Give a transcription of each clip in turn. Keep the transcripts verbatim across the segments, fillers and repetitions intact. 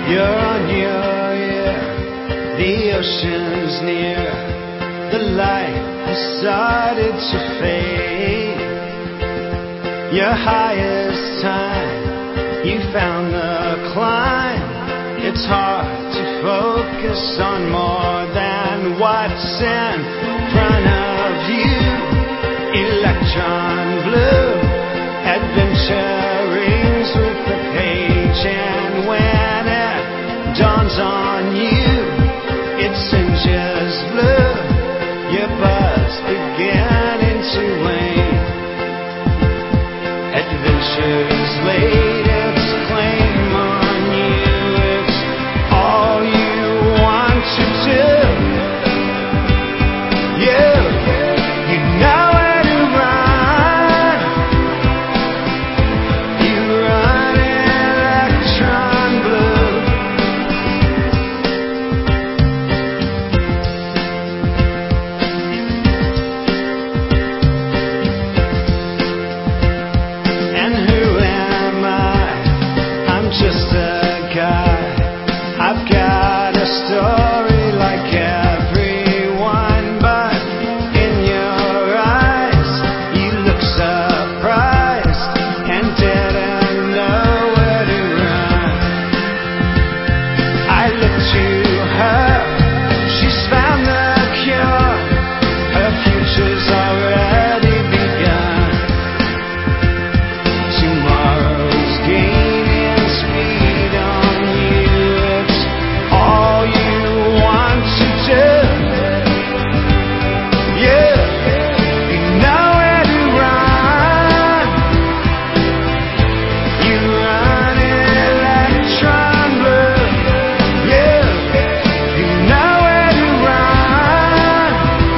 You're on your ear, the ocean's near, the light has started to fade. Your highest time, you found the climb. It's hard to focus on more than what's in front of you. Electron blue, adventure rings with the page, and when it dawns on you, it singes blue. Your buzz beginning to wane. Adventure's laid its claim on you. It's all you want to do. You, you know where to run. You run electron blue. And who am I? I'm just a guy. I've got a story like everyone, but in your eyes you look surprised and didn't know where to run. I look to her, she's found the cure. Her future's already begun. Tomorrow's gaining speed on you. It's all you want to do. Yeah, you know where to run. You run electron blue. Yeah, you know where to run.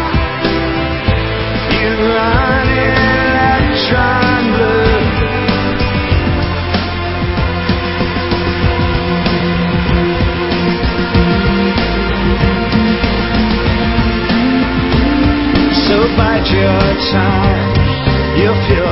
You run electron blue. So bide your time, you'll feel